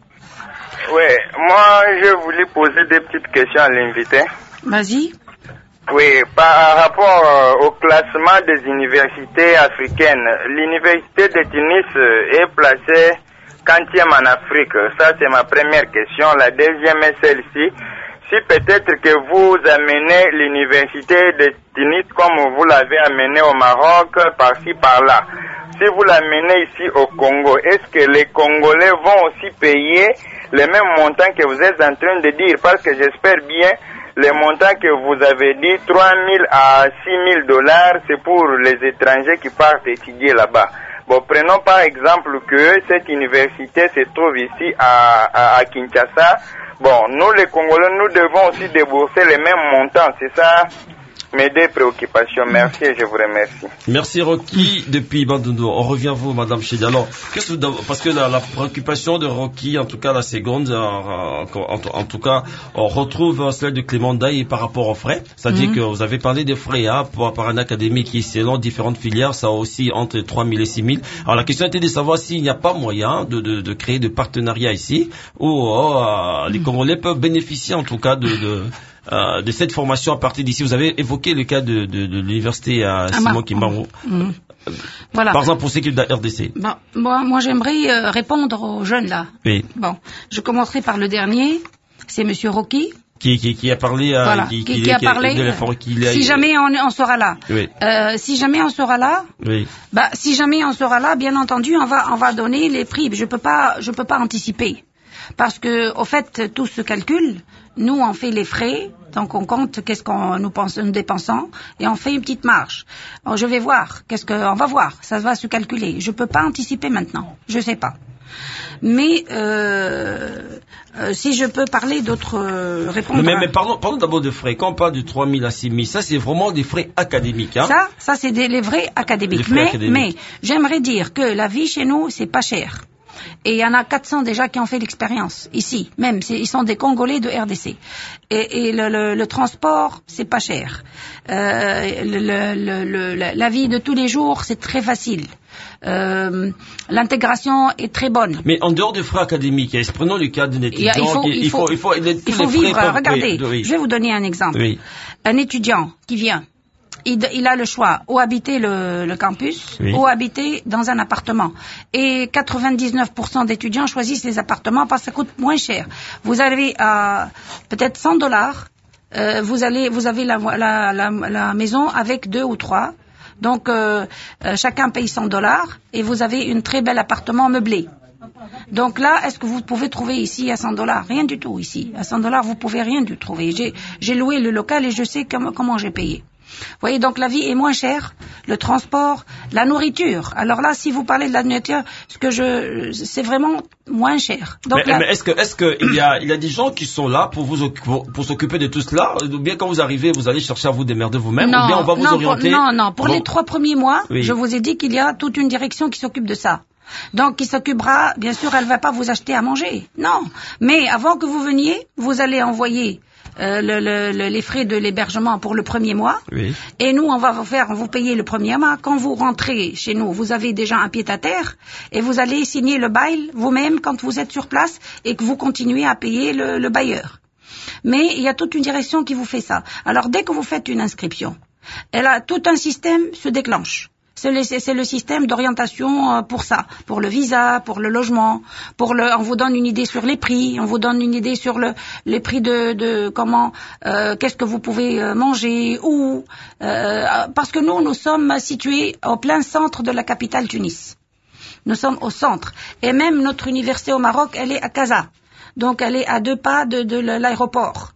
Oui, moi, je voulais poser des petites questions à l'invité. Vas-y. Oui, par rapport euh, au classement des universités africaines, l'université de Tunis est placée quantième en Afrique. Ça, c'est ma première question. La deuxième est celle-ci. Si peut-être que vous amenez l'université de Tunis comme vous l'avez amené au Maroc, par-ci, par-là, si vous l'amenez ici au Congo, est-ce que les Congolais vont aussi payer les mêmes montants que vous êtes en train de dire? Parce que j'espère bien les montants que vous avez dit, trois mille à six mille dollars, c'est pour les étrangers qui partent étudier là-bas. Bon, prenons par exemple que cette université se trouve ici à, à, à Kinshasa. Bon, nous les Congolais, nous devons aussi débourser les mêmes montants, c'est ça mes deux préoccupations. Merci et je vous remercie. Merci Rocky depuis Bandundu. On revient à vous, Madame Chedi. Alors, qu'est-ce que, parce que la, la préoccupation de Rocky, en tout cas la seconde, en, en, en tout cas, on retrouve celle de Clément Daï par rapport aux frais. C'est-à-dire mm-hmm. que vous avez parlé des frais hein, pour, par un académie qui, selon différentes filières, ça a aussi entre trois mille et six mille. Alors la question était de savoir s'il n'y a pas moyen de, de, de créer de partenariats ici où oh, euh, les Congolais peuvent bénéficier en tout cas de... de Euh, de cette formation à partir d'ici. Vous avez évoqué le cas de, de, de l'université à ah, Simon Kimbangu. Mmh. Voilà. Par exemple, pour ce qui est de la R D C. Bon, moi, moi j'aimerais euh, répondre aux jeunes là. Oui. Bon, je commencerai par le dernier. C'est Monsieur Rocky. Qui, qui, qui a parlé, à, voilà. qui, qui, qui, qui a qui parlé. De l'effort, qui euh, si jamais on, on sera là. Oui. Euh, si jamais on sera là. Oui. Bah, si jamais on sera là, bien entendu, on va, on va donner les prix. Je peux pas, je peux pas anticiper. Parce que, au fait, tout se calcule. Nous, on fait les frais, donc on compte qu'est-ce qu'on nous, pense, nous dépensons, et on fait une petite marge. Alors, je vais voir, qu'est-ce qu'on va voir, ça va se calculer. Je peux pas anticiper maintenant, je sais pas. Mais euh, euh, si je peux parler d'autres euh, répondre. Mais, mais parlons, parlons d'abord de frais. Quand on parle de trois mille à six mille, ça c'est vraiment des frais académiques. Hein? Ça, ça c'est des les vrais académiques. Frais mais, académiques. mais j'aimerais dire que la vie chez nous c'est pas cher. Et il y en a quatre cents déjà qui ont fait l'expérience ici, même ils sont des Congolais de R D C. Et, et le, le, le transport, c'est pas cher. Euh, le, le, le, la vie de tous les jours, c'est très facile. Euh, l'intégration est très bonne. Mais en dehors des frais académiques, prenons le cas d'un étudiant. Il faut, il faut, il faut, il faut, il faut vivre. Regardez, oui. Je vais vous donner un exemple. Oui. Un étudiant qui vient. Il, il a le choix, ou habiter le, le campus, oui. ou habiter dans un appartement. Et quatre-vingt-dix-neuf pour cent d'étudiants choisissent les appartements parce que ça coûte moins cher. Vous avez euh, peut-être cent dollars, euh, vous allez, vous avez la, la, la, la maison avec deux ou trois. Donc euh, euh, chacun paye cent dollars et vous avez une très belle appartement meublé. Donc là, est-ce que vous pouvez trouver ici à cent dollars? Rien du tout ici. À cent dollars, vous pouvez rien du trouver. J'ai, j'ai loué le local et je sais comment, comment j'ai payé. Vous voyez, donc la vie est moins chère, le transport, la nourriture. Alors là, si vous parlez de la nourriture, ce que je, c'est vraiment moins cher. Donc mais, là, mais est-ce que, est-ce que il y a, il y a des gens qui sont là pour vous, pour, pour s'occuper de tout cela, ou bien quand vous arrivez, vous allez chercher à vous démerder vous-même, non, ou bien on va vous non, orienter? Pour, non, non, pour bon. les trois premiers mois, oui. je vous ai dit qu'il y a toute une direction qui s'occupe de ça. Donc, qui s'occupera, bien sûr, elle va pas vous acheter à manger. Non. Mais avant que vous veniez, vous allez envoyer Euh, le, le, les frais de l'hébergement pour le premier mois. Oui. Et nous, on va vous faire, vous payer le premier mois. Quand vous rentrez chez nous, vous avez déjà un pied-à-terre et vous allez signer le bail vous-même quand vous êtes sur place et que vous continuez à payer le, le bailleur. Mais il y a toute une direction qui vous fait ça. Alors, dès que vous faites une inscription, elle a, tout un système se déclenche. C'est le, c'est le système d'orientation pour ça, pour le visa, pour le logement, pour le. On vous donne une idée sur les prix, on vous donne une idée sur le, les prix de, de comment, euh, qu'est-ce que vous pouvez manger, où, euh, parce que nous, nous sommes situés au plein centre de la capitale Tunis. Nous sommes au centre, et même notre université au Maroc, elle est à Casa, donc elle est à deux pas de, de l'aéroport.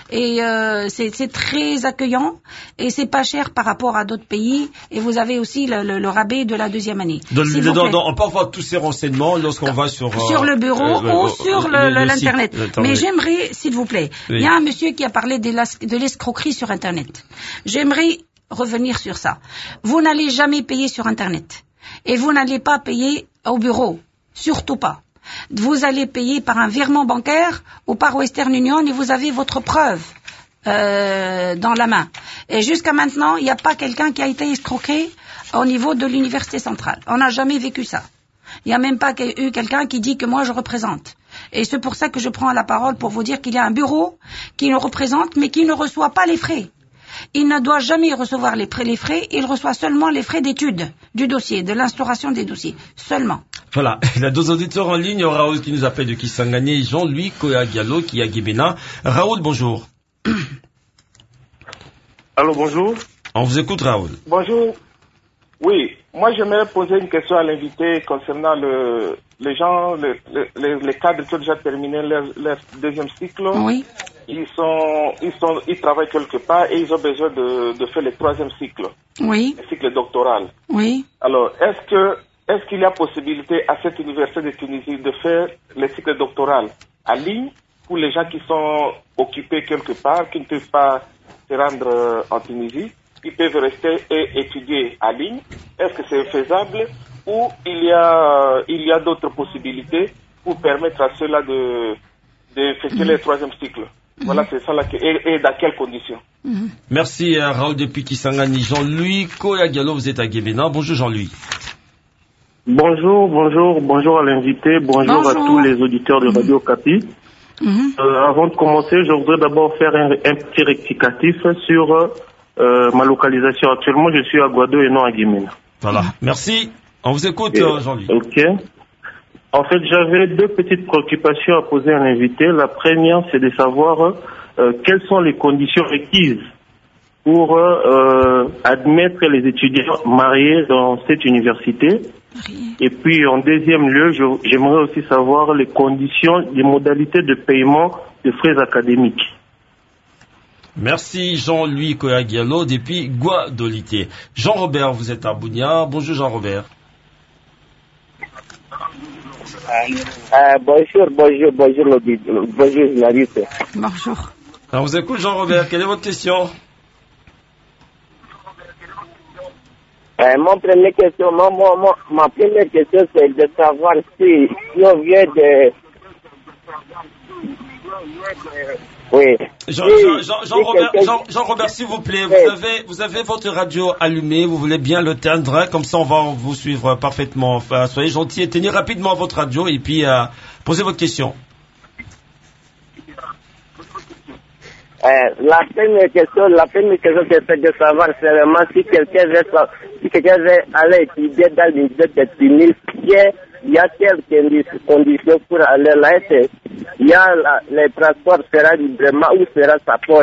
et euh, c'est, c'est très accueillant et c'est pas cher par rapport à d'autres pays. Et vous avez aussi le, le, le rabais de la deuxième année. Dans, le, dans, dans, on peut avoir tous ces renseignements lorsqu'on va sur euh, sur le bureau euh, ou euh, sur le, le, le, l'internet. site, Mais j'aimerais, s'il vous plaît, oui. il y a un monsieur qui a parlé de, la, de l'escroquerie sur internet. J'aimerais revenir sur ça. Vous n'allez jamais payer sur internet et vous n'allez pas payer au bureau, surtout pas. Vous allez payer par un virement bancaire ou par Western Union et vous avez votre preuve euh, dans la main. Et jusqu'à maintenant, il n'y a pas quelqu'un qui a été escroqué au niveau de l'université centrale. On n'a jamais vécu ça. Il n'y a même pas eu quelqu'un qui dit que moi je représente. Et c'est pour ça que je prends la parole pour vous dire qu'il y a un bureau qui le représente mais qui ne reçoit pas les frais. Il ne doit jamais recevoir les frais, les frais, il reçoit seulement les frais d'étude du dossier, de l'instauration des dossiers, seulement. Voilà, il y a deux auditeurs en ligne, Raoul qui nous appelle de Kisangani et Jean-Louis Koya-Diallo qui est à Guébéna. Raoul, bonjour. Allô, bonjour. On vous écoute, Raoul. Bonjour. Oui, moi j'aimerais poser une question à l'invité concernant le, les gens, le, le, les cadres qui ont déjà terminé leur, leur deuxième cycle. Oui. Ils sont, ils sont, ils travaillent quelque part et ils ont besoin de, de faire le troisième cycle. Oui. Le cycle doctoral. Oui. Alors, est-ce que, est-ce qu'il y a possibilité à cette université de Tunisie de faire le cycle doctoral en ligne pour les gens qui sont occupés quelque part, qui ne peuvent pas se rendre en Tunisie? Ils peuvent rester et étudier en ligne. Est-ce que c'est faisable ou il y a, il y a d'autres possibilités pour permettre à ceux-là de, d'effectuer mmh. le troisième cycle? Voilà, c'est ça là. Et, et dans quelles conditions? Mmh. Merci à Raoul depuis Kisangani. Jean-Louis Koya-Diallo, vous êtes à Guébéna. Bonjour Jean-Louis. Bonjour, bonjour, bonjour à l'invité, bonjour, bonjour. à tous les auditeurs de Radio Capi. Mmh. Euh, avant de commencer, je voudrais d'abord faire un, un petit rectificatif sur euh, ma localisation. Actuellement, je suis à Guado et non à Guémena. Voilà, merci. On vous écoute, et, Jean-Louis. Ok. En fait, j'avais deux petites préoccupations à poser à l'invité. La première, c'est de savoir euh, quelles sont les conditions requises pour euh, admettre les étudiants mariés dans cette université. Et puis, en deuxième lieu, je, j'aimerais aussi savoir les conditions, les modalités de paiement des frais académiques. Merci Jean-Louis Koya-Diallo depuis Guadolité. Jean-Robert, vous êtes à Bounia. Bonjour Jean-Robert. Euh, bonjour, bonjour, bonjour, bonjour, journaliste. Bonjour. Alors, vous écoute, Jean-Robert, quelle est votre question? euh, mon première question, mon, mon, mon, ma première question, c'est de savoir si, si on vient de... Oui. Jean, Jean, Jean, Jean, Robert, Jean, Jean Robert, s'il vous plaît, vous avez, vous avez votre radio allumée, vous voulez bien le teindre, comme ça on va vous suivre parfaitement. Enfin, soyez gentil, éteignez rapidement votre radio et puis euh, posez votre question. Euh, la première question, la première question, c'est de savoir seulement si quelqu'un veut, si quelqu'un veut aller étudier dans l'université de Tunis, il y a quelques conditions pour aller là. Il y a la, le transport sera librement ou sera sa poche.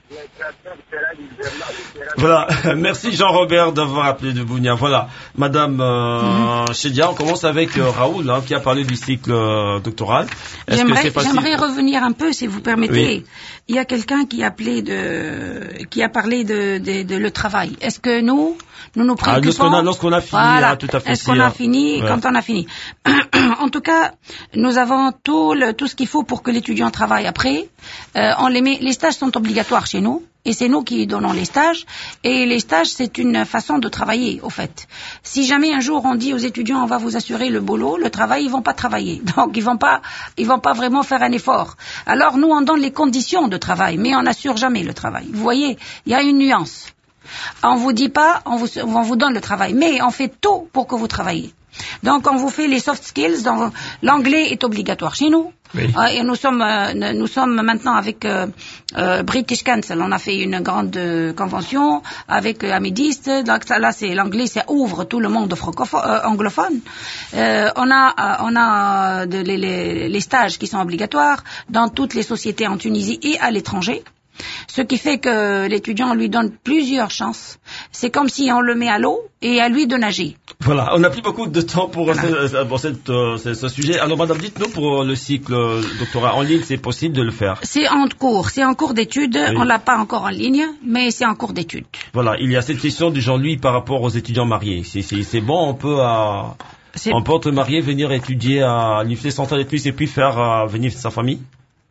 Voilà, merci Jean-Robert d'avoir appelé de Bounia. Voilà, Madame euh, mm-hmm. Chedia, on commence avec euh, Raoul hein, qui a parlé du cycle euh, doctoral. Est-ce j'aimerais, que c'est j'aimerais revenir un peu, si vous permettez. Oui. Il y a quelqu'un qui a appelé de, qui a parlé de, de, de le travail. Est-ce que nous, nous nous préoccupons? Ah, lorsqu'on a, lorsqu'on a fini, voilà. hein, tout à fait. Est-ce qu'on a fini? Ouais. Quand on a fini. En tout cas, nous avons tout le, tout ce qu'il faut pour que l'étudiant travaille. Après, euh, on les met, les stages sont obligatoires chez nous. Et c'est nous qui donnons les stages. Et les stages, c'est une façon de travailler, au fait. Si jamais un jour on dit aux étudiants, on va vous assurer le boulot, le travail, ils vont pas travailler. Donc, ils vont pas, ils vont pas vraiment faire un effort. Alors, nous, on donne les conditions de travail, mais on n'assure jamais le travail. Vous voyez, il y a une nuance. On vous dit pas, on vous, on vous donne le travail, mais on fait tout pour que vous travaillez. Donc, on vous fait les soft skills. Donc, l'anglais est obligatoire chez nous. Oui. Euh, et nous sommes, euh, nous sommes maintenant avec euh, euh, British Council. On a fait une grande euh, convention avec euh, Amédiste. Donc, ça, là, c'est l'anglais, ça ouvre tout le monde francophone, euh, anglophone. Euh, on a, euh, on a de, les, les, les stages qui sont obligatoires dans toutes les sociétés en Tunisie et à l'étranger. Ce qui fait que l'étudiant lui donne plusieurs chances. C'est comme si on le met à l'eau et à lui de nager. Voilà, on n'a plus beaucoup de temps pour, voilà. ce, pour cette, euh, ce, ce sujet. Alors madame, dites-nous pour le cycle euh, doctorat en ligne, c'est possible de le faire? C'est en cours, c'est en cours d'études. Oui. On l'a pas encore en ligne, mais c'est en cours d'études. Voilà, il y a cette question du Jean-Louis par rapport aux étudiants mariés. C'est, c'est, c'est bon, on peut, euh, on peut être marié, venir étudier à l'Université centrale de Tunis et puis faire euh, venir sa famille?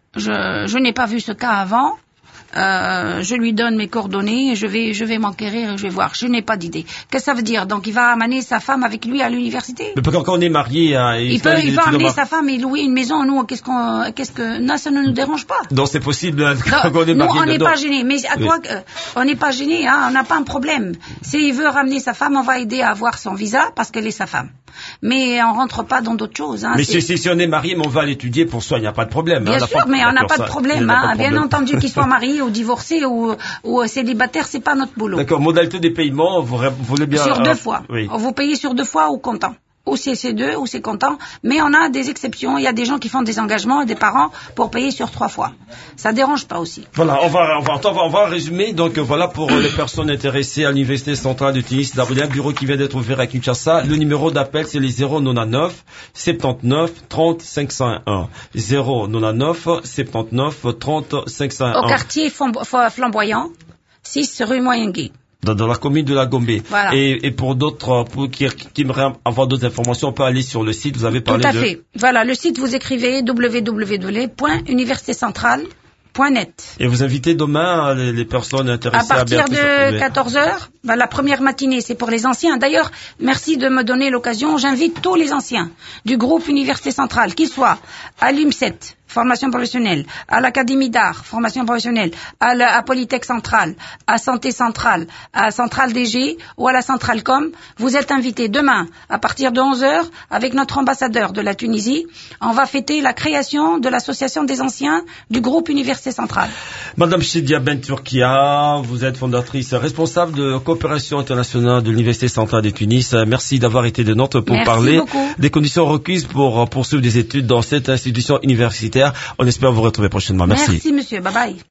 Je, je n'ai pas vu ce cas avant. Euh, je lui donne mes coordonnées, je vais, je vais m'enquérir, je vais voir. Je n'ai pas d'idée. Qu'est-ce que ça veut dire? Donc, il va amener sa femme avec lui à l'université? Mais quand on est marié, hein, il, il peut, il va amener sa femme et louer une maison. Nous, qu'est-ce qu'on, qu'est-ce que, non, ça ne nous dérange pas. Donc, c'est possible hein, quand non, on est marié. Nous, on n'est pas gêné. Mais à quoi, oui. euh, on n'est pas gêné, hein, on n'a pas un problème. S'il veut ramener sa femme, on va aider à avoir son visa parce qu'elle est sa femme. Mais on rentre pas dans d'autres choses. Hein, mais si, si, si on est marié, mais on va l'étudier pour soi, il n'y a pas de problème. Bien hein, sûr, mais on n'a pas de problème. Hein, bien entendu, qu'il soit marié ou divorcé ou, ou célibataire, c'est pas notre boulot. D'accord. Modalité des paiements, vous, vous voulez bien... Sur deux euh, fois. Oui. Vous payez sur deux fois ou comptant. Ou c'est C deux, ou c'est comptant. Mais on a des exceptions. Il y a des gens qui font des engagements, des parents, pour payer sur trois fois. Ça dérange pas aussi. Voilà, on va, on va, on va, on va résumer. Donc, voilà, pour les personnes intéressées à l'Université centrale de Tunis, il y a un bureau qui vient d'être ouvert à Kinshasa. Le numéro d'appel, c'est les zéro quatre-vingt-neuf, soixante-neuf, trente, cinq cent un. zéro quatre-vingt-neuf, soixante-neuf, trente, cinq cent un. Au quartier Flamboyant, six rue Moyengué. Dans, dans la commune de la Gombe. Voilà. Et, et pour d'autres, pour qui, qui aimeraient avoir d'autres informations, on peut aller sur le site. Vous avez parlé de... Tout à fait. Voilà, le site, vous écrivez w w w point université centrale point net. Et vous invitez demain les, les personnes intéressées à partir de quatorze heures. Ben, la première matinée, c'est pour les anciens. D'ailleurs, merci de me donner l'occasion. J'invite tous les anciens du groupe Université Centrale, qu'ils soient à l'U M sept, formation professionnelle, à l'Académie d'art, formation professionnelle, à la à Polytech Centrale, à Santé Centrale, à Centrale D G ou à la Centrale Com. Vous êtes invités demain à partir de onze heures avec notre ambassadeur de la Tunisie. On va fêter la création de l'association des anciens du groupe Université Centrale. Madame Chedia Ben Turkia, vous êtes fondatrice responsable de coopération internationale de l'Université centrale de Tunis. Merci d'avoir été de notre pour Merci parler beaucoup. des conditions requises pour poursuivre des études dans cette institution universitaire. On espère vous retrouver prochainement. Merci. Merci monsieur. Bye bye.